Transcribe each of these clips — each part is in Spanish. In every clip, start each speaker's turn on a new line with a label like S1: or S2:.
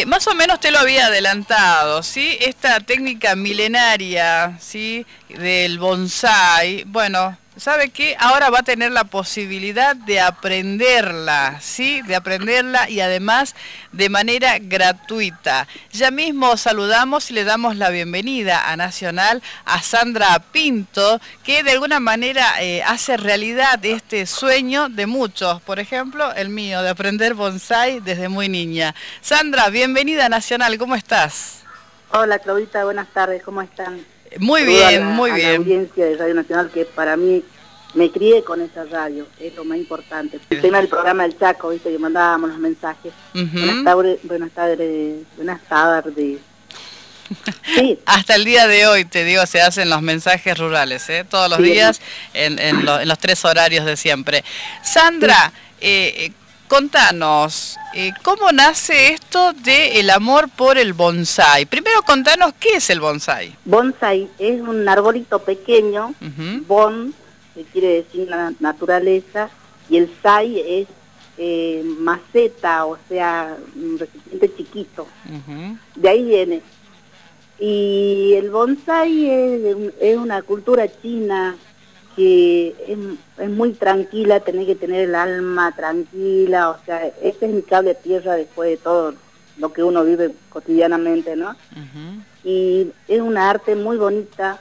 S1: Más o menos te lo había adelantado, ¿sí? Esta técnica milenaria, ¿sí? Del bonsái, bueno, ¿sabe qué? Ahora va a tener la posibilidad de aprenderla, ¿sí? De aprenderla y además de manera gratuita. Ya mismo saludamos y le damos la bienvenida a Nacional a Sandra Pinto, que de alguna manera hace realidad este sueño de muchos, por ejemplo, el mío, de aprender bonsái desde muy niña. Sandra, bienvenida a Nacional, ¿cómo estás?
S2: Hola Claudita, buenas tardes, ¿cómo están?
S1: Muy
S2: Saludo
S1: bien, muy
S2: a la
S1: bien.
S2: audiencia de Radio Nacional, que para mí me crié con esa radio, es lo más importante. El tema del programa del Chaco, viste, que mandábamos los mensajes. Buenas tardes, buenas tardes, buenas tardes. Sí.
S1: Hasta el día de hoy, te digo, se hacen los mensajes rurales, ¿eh? Todos los días, en los 3 horarios de siempre. Sandra, contanos, ¿cómo nace esto del amor por el bonsái? Primero contanos, ¿qué es el bonsái?
S2: Bonsái es un arbolito pequeño, bon, que quiere decir naturaleza, y el sai es maceta, o sea, un recipiente chiquito. De ahí viene. Y el bonsái es una cultura china que es muy tranquila, tenés que tener el alma tranquila, o sea, este es mi cable a tierra después de todo lo que uno vive cotidianamente, ¿no? Y es una arte muy bonita,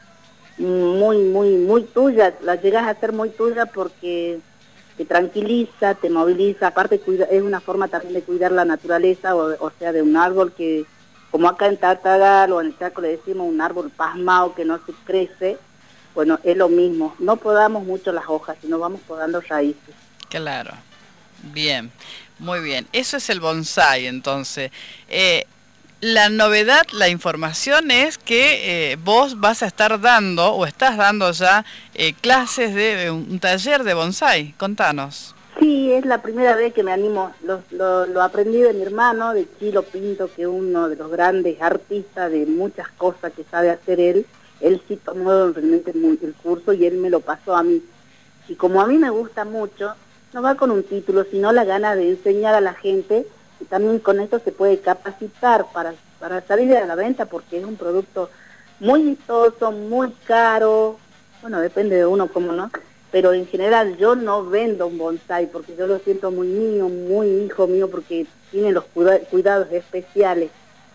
S2: muy tuya, la llegas a hacer muy tuya porque te tranquiliza, te moviliza, aparte es una forma también de cuidar la naturaleza, o sea, de un árbol que, como acá en Tartagal o en el Chaco le decimos un árbol pasmado que no se crece, bueno, es lo mismo, no podamos mucho las hojas, sino vamos podando raíces.
S1: Claro, bien, muy bien, eso es el bonsái entonces. La novedad, la información es que vos vas a estar dando, o estás dando ya, clases de un taller de bonsái. Contanos.
S2: Sí, es la primera vez que me animo. Lo aprendí de mi hermano, de Chilo Pinto, que es uno de los grandes artistas de muchas cosas que sabe hacer él. Él sí tomó realmente el curso y él me lo pasó a mí. Y como a mí me gusta mucho, no va con un título, sino la gana de enseñar a la gente. Y también con esto se puede capacitar para salir a la venta, porque es un producto muy vistoso, muy caro, bueno, depende de uno cómo no, pero en general yo no vendo un bonsái porque yo lo siento muy mío, muy hijo mío, porque tiene los cuidados especiales.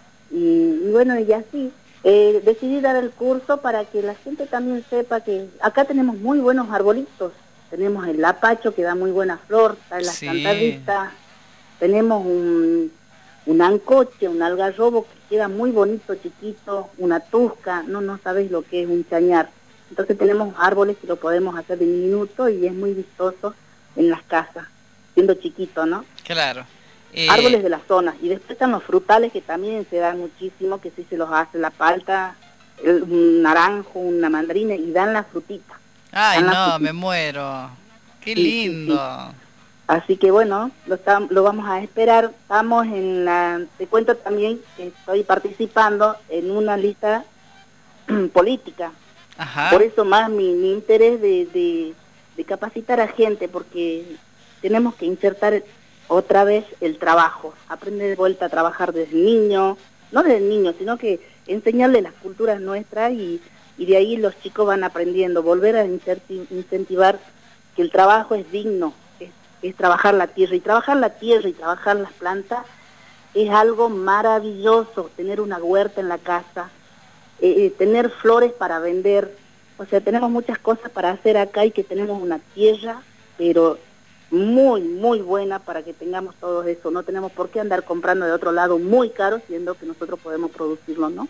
S2: Y bueno, y así, decidí dar el curso para que la gente también sepa que acá tenemos muy buenos arbolitos, tenemos el lapacho que da muy buena flor, está en la Santa Rita. Tenemos un ancoche, un algarrobo que queda muy bonito, chiquito, una tusca, no sabes lo que es un chañar. Entonces tenemos árboles que lo podemos hacer de diminuto y es muy vistoso en las casas, siendo chiquito, ¿no?
S1: Claro.
S2: Árboles de las zonas. Y después están los frutales que también se dan muchísimo, que sí se los hace la palta, un naranjo, una mandarina y dan la frutita.
S1: Ay, no, me muero. Qué lindo.
S2: Sí. Así que bueno, lo vamos a esperar. Estamos te cuento también que estoy participando en una lista política.
S1: Ajá.
S2: Por eso más mi interés de capacitar a gente, porque tenemos que insertar otra vez el trabajo, aprender de vuelta a trabajar desde niño, no desde niño, sino que enseñarle las culturas nuestras y de ahí los chicos van aprendiendo, volver a incentivar que el trabajo es digno. Es trabajar la tierra y trabajar las plantas es algo maravilloso, tener una huerta en la casa, tener flores para vender, o sea, tenemos muchas cosas para hacer acá y que tenemos una tierra, pero muy buena para que tengamos todo eso, no tenemos por qué andar comprando de otro lado muy caro, siendo que nosotros podemos producirlo, ¿no?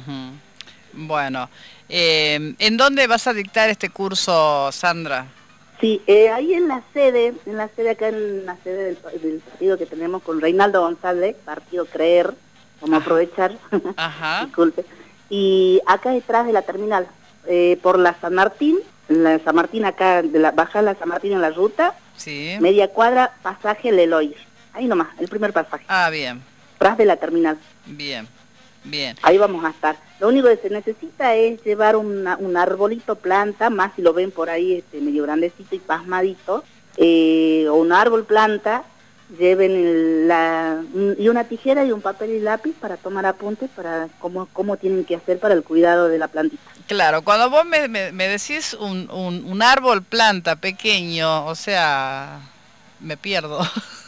S1: Bueno, ¿en dónde vas a dictar este curso, Sandra?
S2: Sí, ahí en la sede acá en la sede del partido que tenemos con Reinaldo González, partido Creer, vamos a aprovechar, disculpe, y acá detrás de la terminal, por la San Martín acá, bajar la San Martín en la ruta, media cuadra, pasaje Leloir, ahí nomás, el primer pasaje.
S1: Ah, bien.
S2: Tras de la terminal.
S1: Bien.
S2: Ahí vamos a estar. Lo único que se necesita es llevar un arbolito planta, más si lo ven por ahí medio grandecito y pasmadito, o un árbol planta, lleven y una tijera y un papel y lápiz para tomar apuntes para cómo tienen que hacer para el cuidado de la plantita.
S1: Claro, cuando vos me decís un árbol planta pequeño, o sea, me pierdo.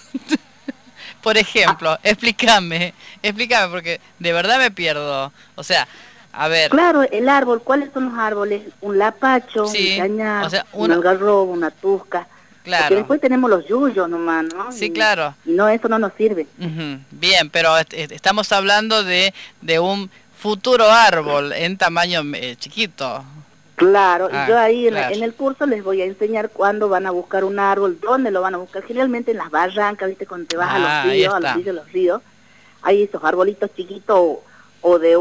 S1: Por ejemplo, explícame, porque de verdad me pierdo. O sea, a ver.
S2: Claro, el árbol, ¿cuáles son los árboles? Un lapacho,
S1: sí,
S2: un cañar,
S1: o sea,
S2: un algarrobo, una tusca.
S1: Claro.
S2: Porque después tenemos los yuyos nomás, ¿no?
S1: Sí, claro.
S2: Y no, eso no nos sirve.
S1: Bien, pero estamos hablando de un futuro árbol en tamaño chiquito.
S2: Claro, y yo ahí
S1: claro.
S2: en el curso les voy a enseñar cuándo van a buscar un árbol, dónde lo van a buscar. Generalmente en las barrancas, ¿viste? Cuando te vas a los ríos, a los ríos de los ríos, hay esos arbolitos chiquitos o de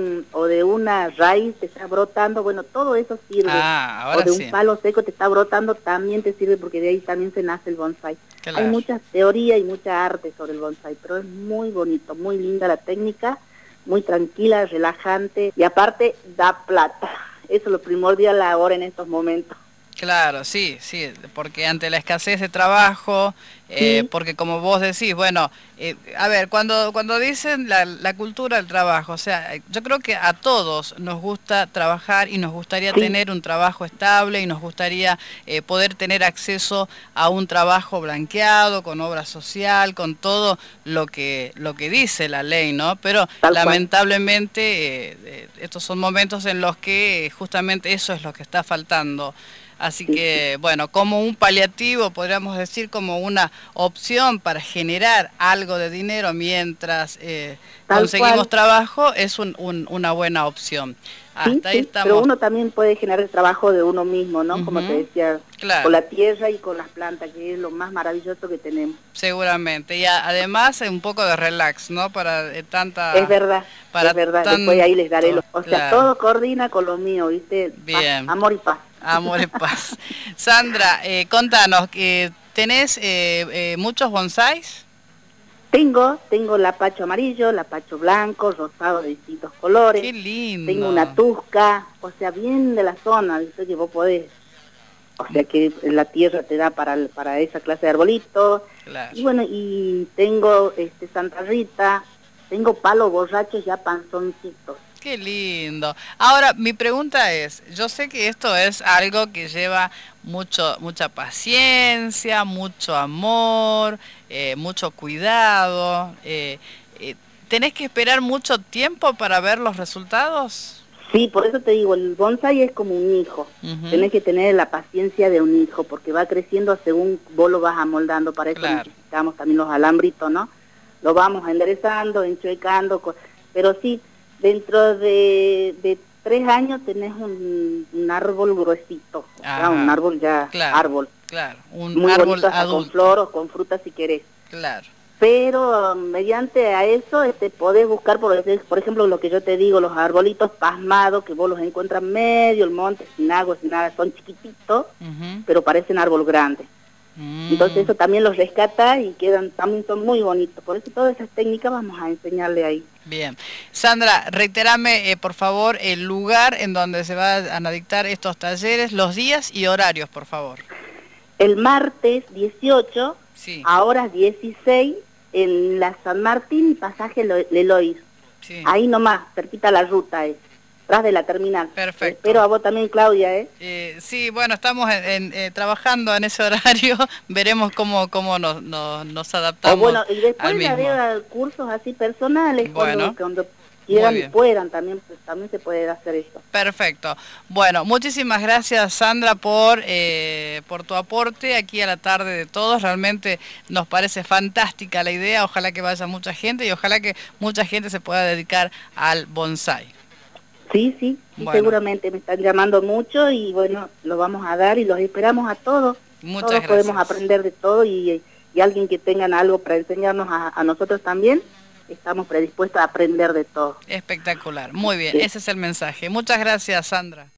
S2: una raíz te está brotando, bueno, todo eso sirve. O de un palo seco te está brotando, también te sirve porque de ahí también se nace el bonsái. Claro. Hay mucha teoría y mucha arte sobre el bonsái, pero es muy bonito, muy linda la técnica, muy tranquila, relajante y aparte da plata. Eso es lo primordial ahora en estos momentos.
S1: Claro, sí, porque ante la escasez de trabajo, sí. Porque como vos decís, bueno, a ver, cuando dicen la cultura del trabajo, o sea, yo creo que a todos nos gusta trabajar y nos gustaría tener un trabajo estable y nos gustaría poder tener acceso a un trabajo blanqueado, con obra social, con todo lo que dice la ley, ¿no? Pero lamentablemente estos son momentos en los que justamente eso es lo que está faltando. Así que, bueno, como un paliativo, podríamos decir, como una opción para generar algo de dinero mientras conseguimos trabajo, es una buena opción. Hasta ahí estamos.
S2: Pero uno también puede generar el trabajo de uno mismo, ¿no? Como te decía, con la tierra y con las plantas, que es lo más maravilloso que tenemos.
S1: Seguramente, y además un poco de relax, ¿no? Para tanta...
S2: Es verdad, después ahí les daré los... O sea, todo coordina con lo mío, ¿viste?
S1: Bien.
S2: Paz, amor y paz.
S1: Amor y paz. Sandra, contanos, ¿tenés muchos bonsáis?
S2: Tengo lapacho amarillo, lapacho blanco, rosado de distintos colores.
S1: ¡Qué lindo!
S2: Tengo una tusca, o sea, bien de la zona, dice que vos podés. O sea, que la tierra te da para esa clase de arbolitos.
S1: Claro.
S2: Y bueno, y tengo Santa Rita, tengo palos borrachos ya panzoncitos.
S1: Qué lindo. Ahora, mi pregunta es, yo sé que esto es algo que lleva mucha paciencia, mucho amor, mucho cuidado. ¿Tenés que esperar mucho tiempo para ver los resultados?
S2: Sí, por eso te digo, el bonsái es como un hijo. Tenés que tener la paciencia de un hijo, porque va creciendo según vos lo vas amoldando. Para eso necesitamos también los alambritos, ¿no? Lo vamos enderezando, enchuecando, pero sí... Dentro de 3 años tenés un árbol gruesito, o sea, un árbol ya, árbol.
S1: Claro, un
S2: muy
S1: árbol
S2: bonito, hasta
S1: adulto.
S2: Con flor o con fruta si querés.
S1: Claro.
S2: Pero mediante a eso podés buscar, por ejemplo, lo que yo te digo, los arbolitos pasmados, que vos los encuentras medio el monte, sin agua, sin nada, son chiquititos, pero parecen árbol grande. Entonces eso también los rescata y también son muy bonitos. Por eso todas esas técnicas vamos a enseñarle ahí.
S1: Bien. Sandra, reiterame por favor el lugar en donde se van a dictar estos talleres, los días y horarios, por favor.
S2: El martes 18, a horas 16, en la San Martín, pasaje Leloir. Ahí nomás, cerquita la ruta es. Tras de la terminal.
S1: Perfecto.
S2: Espero a vos también, Claudia,
S1: sí, bueno, estamos trabajando en ese horario, veremos cómo nos adaptamos.
S2: Bueno, y después le haré cursos así personales,
S1: bueno,
S2: cuando quieran y puedan, también se puede hacer esto.
S1: Perfecto. Bueno, muchísimas gracias, Sandra, por tu aporte aquí a la tarde de todos. Realmente nos parece fantástica la idea, ojalá que vaya mucha gente y ojalá que mucha gente se pueda dedicar al bonsái.
S2: Sí, bueno. Seguramente me están llamando mucho y bueno, lo vamos a dar y los esperamos a todos.
S1: Muchas
S2: todos
S1: gracias.
S2: Podemos aprender de todo y alguien que tengan algo para enseñarnos a nosotros también, estamos predispuestos a aprender de todo.
S1: Espectacular, muy bien, ese es el mensaje. Muchas gracias, Sandra.